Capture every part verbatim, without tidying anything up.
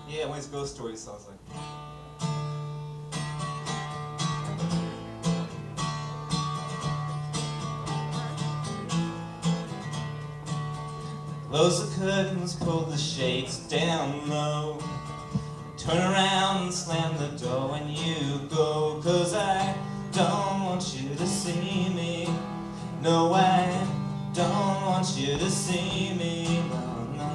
Yeah, one of these ghost stories, so I was like... Close the curtains, pull the shades down low. Turn around and slam the door when you go. Cause I don't want you to see me. No, I don't want you to see me. No, no.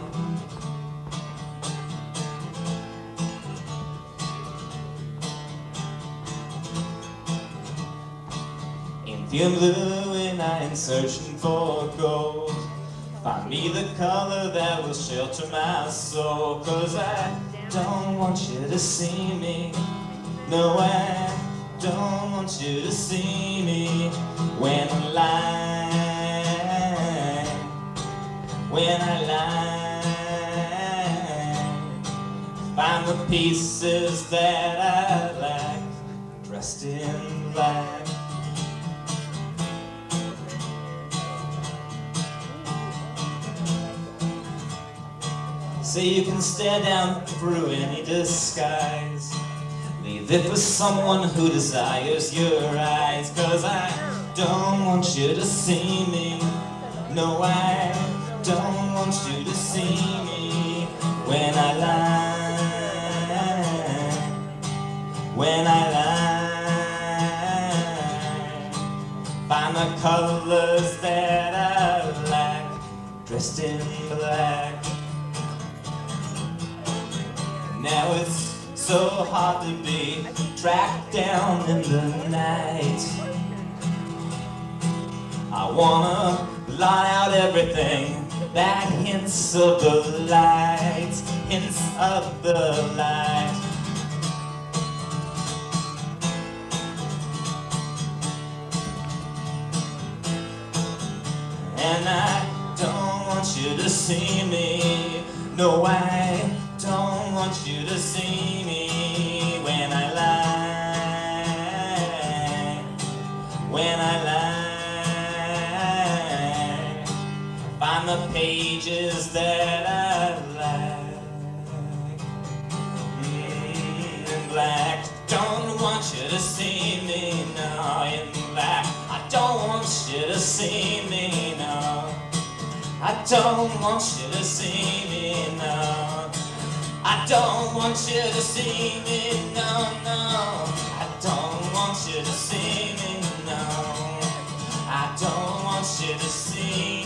Indian blue and I am searching for gold. Find me the color that will shelter my soul. Cause I don't want you to see me. No, I don't want you to see me. When I lie, when I lie, find the pieces that I like, dressed in black. Say you can stare down through any disguise. Leave it for someone who desires your eyes. Cause I don't want you to see me. No, I don't want you to see me. When I lie, when I lie, find the colors that I like, dressed in black. Now it's so hard to be tracked down in the night. I wanna blot out everything that hints of the light, hints of the light. And I don't want you to see me. No, I don't want you to see me. When I lie, when I lie, find the pages that I like, mm, in black. Don't want you to see me, no, in black. I don't want you to see me, no. I don't want you to see me, no. I don't want you to see me, no, no. I don't want you to see me, no. I don't want you to see me.